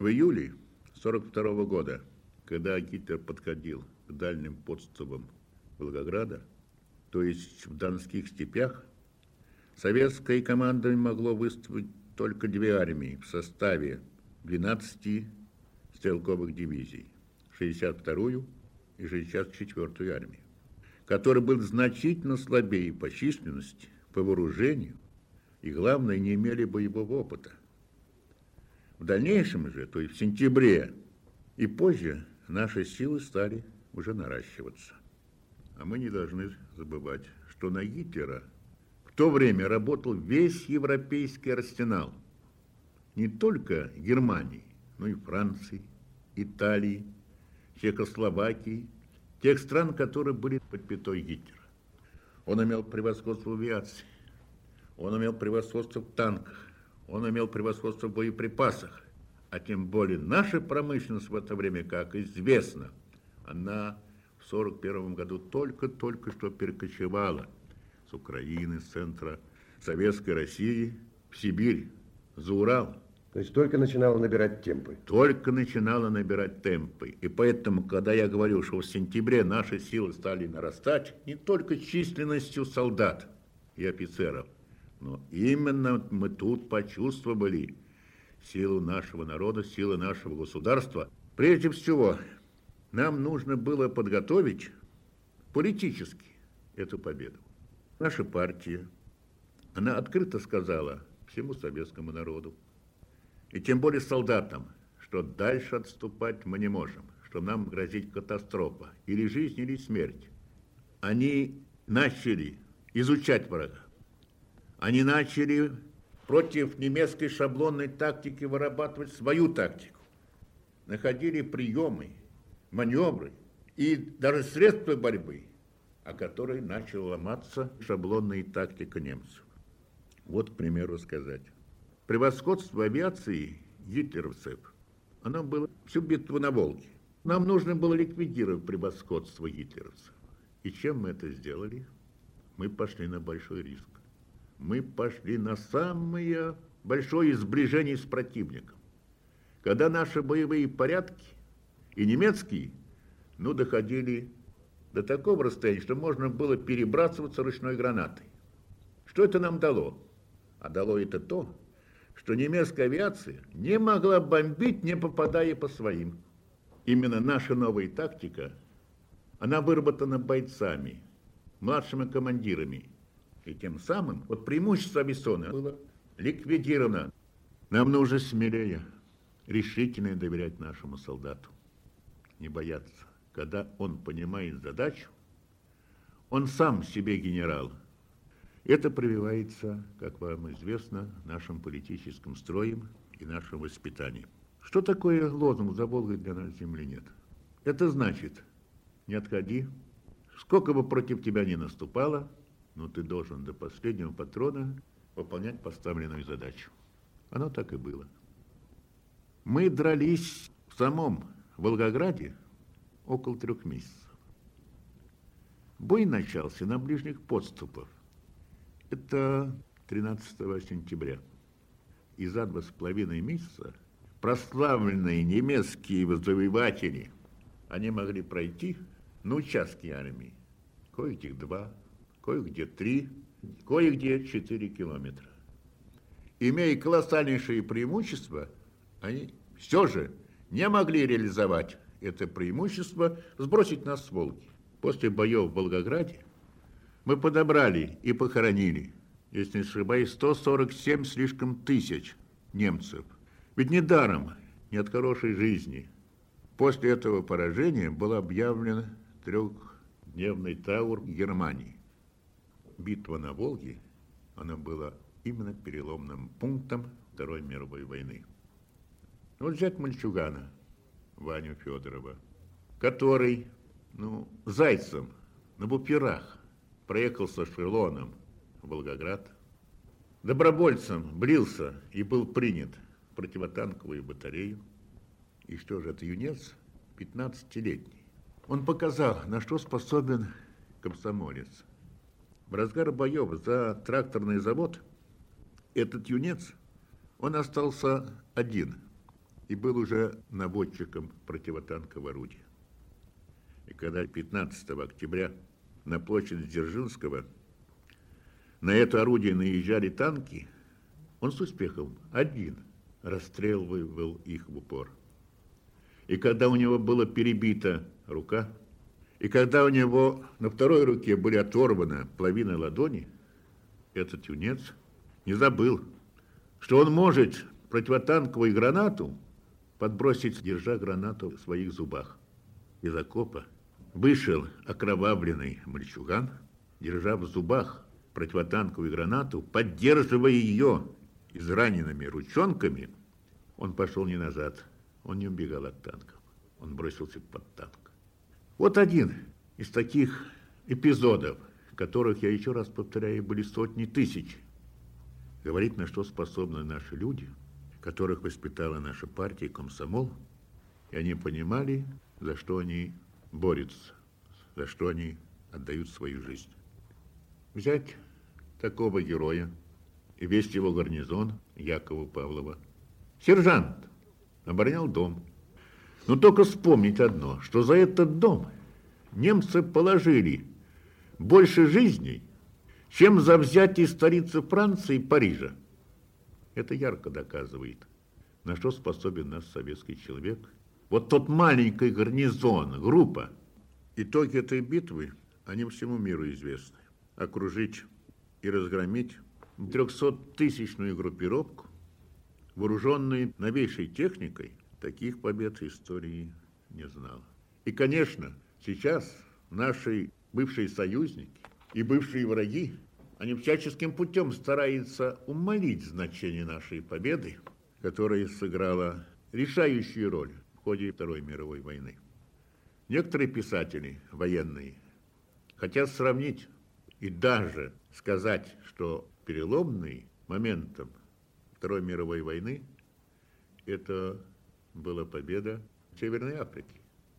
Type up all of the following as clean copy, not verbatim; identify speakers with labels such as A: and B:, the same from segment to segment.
A: В июле 1942 года, когда Гитлер подходил к дальним подступам Волгограда, то есть в Донских степях, советское командование могло выступить только две армии в составе 12 стрелковых дивизий, 62-ю и 64-ю армии, который был значительно слабее по численности, по вооружению и, главное, не имели боевого опыта. В дальнейшем же, то есть в сентябре и позже, наши силы стали уже наращиваться. А мы не должны забывать, что на Гитлера в то время работал весь европейский арсенал. Не только Германии, но и Франции, Италии, Чехословакии, тех стран, которые были под пятой Гитлера. Он имел превосходство в авиации, он имел превосходство в танках, он имел превосходство в боеприпасах, а тем более наша промышленность в это время, как известно, она в 1941 году только что перекочевала с Украины, с центра Советской России в Сибирь, за Урал.
B: То есть только начинала набирать темпы?
A: Только начинала набирать темпы. И поэтому, когда я говорю, что в сентябре наши силы стали нарастать, не только численностью солдат и офицеров, но именно мы тут почувствовали силу нашего народа, силу нашего государства. Прежде всего, нам нужно было подготовить политически эту победу. Наша партия, она открыто сказала всему советскому народу, и тем более солдатам, что дальше отступать мы не можем, что нам грозит катастрофа, или жизнь, или смерть. Они начали изучать врага. Они начали против немецкой шаблонной тактики вырабатывать свою тактику. Находили приемы, маневры и даже средства борьбы, о которой начала ломаться шаблонная тактика немцев. Вот, к примеру, сказать. Превосходство авиации гитлеровцев, оно было всю битву на Волге. Нам нужно было ликвидировать превосходство гитлеровцев. И чем мы это сделали? Мы пошли на большой риск. Мы пошли на самое большое сближение с противником. Когда наши боевые порядки и немецкие, доходили до такого расстояния, что можно было перебрасываться ручной гранатой. Что это нам дало? А дало это то, что немецкая авиация не могла бомбить, не попадая по своим. Именно наша новая тактика, она выработана бойцами, младшими командирами. И тем самым преимущество авиационное было ликвидировано. Нам нужно смелее, решительно доверять нашему солдату. Не бояться. Когда он понимает задачу, он сам себе генерал. Это прививается, как вам известно, нашим политическим строем и нашим воспитанием. Что такое лозунг «За Волгой для нас земли нет»? Это значит, не отходи, сколько бы против тебя ни наступало, но ты должен до последнего патрона выполнять поставленную задачу. Оно так и было. Мы дрались в самом Волгограде около 3 месяцев. Бой начался на ближних подступах. Это 13 сентября. И за 2,5 месяца прославленные немецкие завоеватели, они могли пройти на участки армии. Кое-где 2, кое-где 3, кое-где 4 километра. Имея колоссальнейшие преимущества, они все же не могли реализовать это преимущество, сбросить нас с Волги. После боев в Волгограде мы подобрали и похоронили, если не ошибаюсь, 147 слишком тысяч немцев. Ведь недаром, не от хорошей жизни. После этого поражения был объявлен 3-дневный траур Германии. Битва на Волге, она была именно переломным пунктом Второй мировой войны. Вот взять мальчугана, Ваню Федорова, который, зайцем на буферах проехал с эшелоном в Волгоград, добровольцем брился и был принят в противотанковую батарею. И что же, это юнец 15-летний. Он показал, на что способен комсомолец. В разгар боев за тракторный завод этот юнец, он остался один. и был уже наводчиком противотанкового орудия. И когда 15 октября на площадь Дзержинского на это орудие наезжали танки, он с успехом один расстреливал их в упор. И когда у него была перебита рука, и когда у него на второй руке были оторваны половина ладони, этот юнец не забыл, что он может противотанковую гранату подбросить, держа гранату в своих зубах. Из окопа вышел окровавленный мальчуган, держа в зубах противотанковую гранату, поддерживая ее израненными ручонками. Он пошел не назад, он не убегал от танков, он бросился под танк. Вот один из таких эпизодов, которых, я еще раз повторяю, были сотни тысяч, говорит, на что способны наши люди, которых воспитала наша партия, комсомол, и они понимали, за что они борются, за что они отдают свою жизнь. Взять такого героя и весь его гарнизон Якова Павлова. Сержант оборонял дом. Но только вспомнить одно, что за этот дом немцы положили больше жизней, чем за взятие столицы Франции и Парижа. Это ярко доказывает, на что способен наш советский человек. Вот тот маленький гарнизон, группа. Итоги этой битвы, они всему миру известны. Окружить и разгромить 300-тысячную группировку, вооруженную новейшей техникой, таких побед в истории не знала. И, конечно, сейчас наши бывшие союзники и бывшие враги, они всяческим путем стараются умалить значение нашей победы, которая сыграла решающую роль в ходе Второй мировой войны. Некоторые писатели военные хотят сравнить и даже сказать, что переломным моментом Второй мировой войны это была победа в Северной Африке.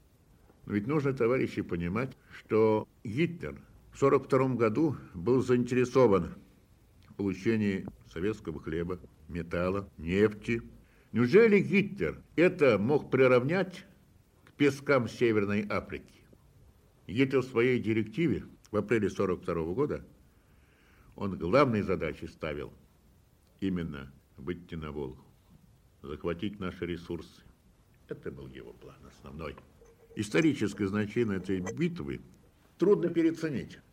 A: Но ведь нужно, товарищи, понимать, что Гитлер в 1942 году был заинтересован в получении советского хлеба, металла, нефти. Неужели Гитлер это мог приравнять к пескам Северной Африки? Гитлер в своей директиве в апреле 1942 года он главной задачей ставил именно выйти на Волгу, захватить наши ресурсы. Это был его план основной. Историческое значение этой битвы трудно переоценить.